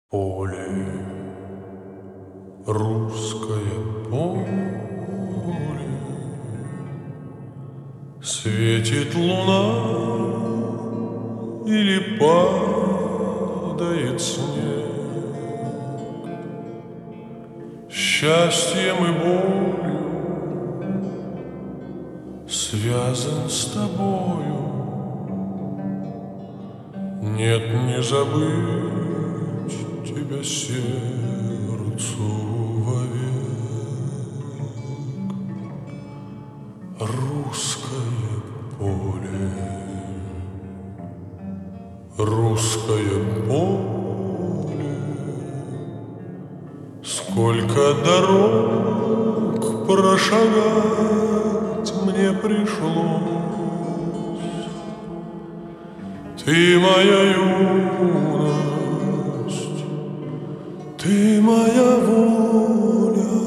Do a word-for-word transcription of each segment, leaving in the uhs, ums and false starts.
Поле, русское поле, светит луна или падает снег. Счастьем и болью связан с тобою. Нет, не забыть тебя сердцу вовек. Русское поле, русское поле, сколько дорог прошагать мне пришлось. Ты моя юность, ты моя воля,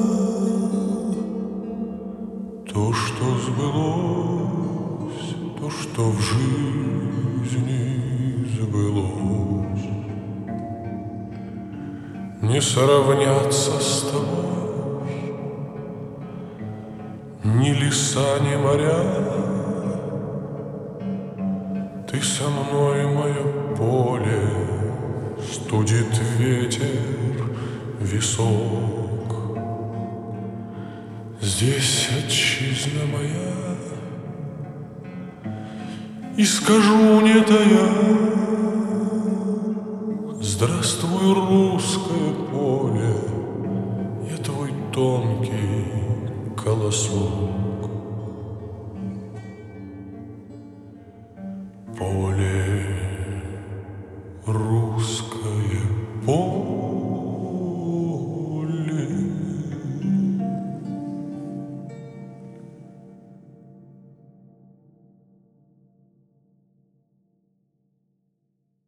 то, что сбылось, то, что в жизни сбылось. Не сравняться с тобой ни леса, ни моря. Ты со мной, мое поле, студит ветер висок. Здесь отчизна моя, и скажу не тая: здравствуй, русское поле, я твой тонкий колосок. Поле, русское поле,